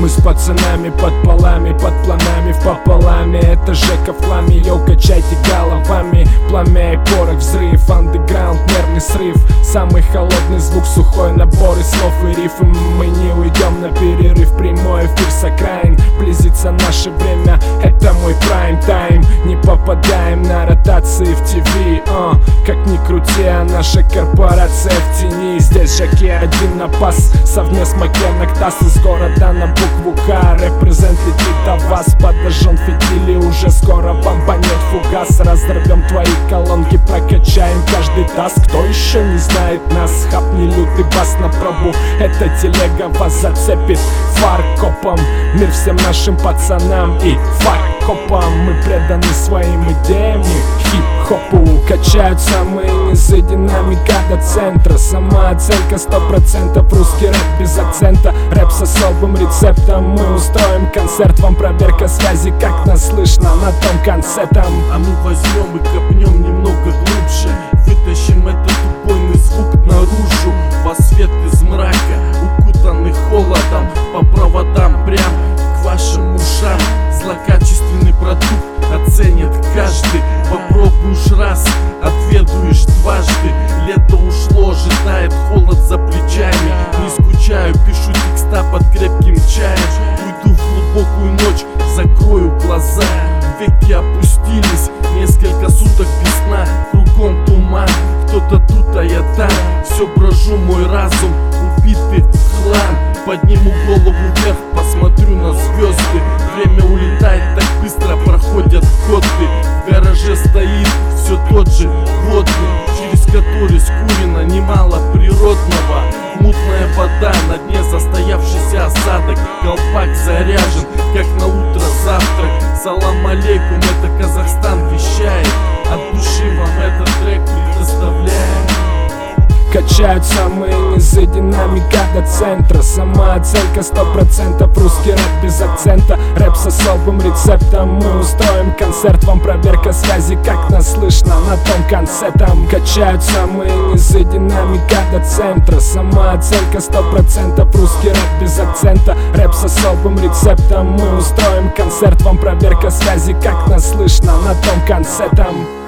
Мы с пацанами под полами, под планами в пополаме. Это Жека в хламе, йоу, качайте головами. Пламя и порох, взрыв, андеграунд, нервный срыв. Самый холодный звук, сухой набор из слов и рифм. Мы не уйдем на перерыв, прямой эфир с окраин. Близится наше время, это мой прайм-тайм. Не попадаем на ротации в ТВ, как ни крути, а наша корпорация в тени. Здесь Жаки один на пас, совмест Макенок Тас. Из города на букву К, репрезент летит до вас. Подожжен фитили, уже скоро бомбанет фугас. Разорвем твои колонки, прокачаем каждый таз. Кто еще не знает нас, хапни лютый бас на пробу. Эта телега вас зацепит фаркопом. Мир всем нашим пацанам и фаркопам. Мы преданы своим идеям и хип-хопу. Качают самые низы, динамика до центра. Самооценка 100%, русский рэп без акцента. Рэп с особым рецептом. Мы устроим концерт, вам проверка связи, как нас слышно на том конце там. А мы возьмем и копнем немного глубже, вытащим этот убойный звук наружу. Во свет из мрака, укутанный холодом, по проводам прям к вашим ушам. Злокачественный продукт оценит каждый. Попробуешь раз, отведуешь дважды. Лето ушло, ожидает холод за плечами. Не скучаю, пишу текста под крепким чаем. Уйду в глубокую ночь, закрою глаза. Веки опустились, несколько суток без сна. Кругом туман, кто-то тут, а я там. Все брожу, мой разум убитый хлам. Подниму голову вверх, посмотрю на звезды. Время улетает так быстро, проходят годы. В гараже стоит все тот же водный, через который скурено немало природного. Мутная вода, на дне застоявшийся осадок. Колпак заряжен, как на утро завтрак. Салам алейкум, это Казахстан вещает. От души вам этот трек предоставляем. Качают самые низы, динамика до центра. Самооценка 100%, русский рэп без акцента. Рэп с особым рецептом. Мы устроим концерт, вам проверка связи, как нас слышно на том конце там. Качают самые низы, динамика до центра. Самооценка 100%, русский рэп без акцента. Рэп с особым рецептом. Мы устроим концерт, вам проверка связи, как нас слышно на том конце там.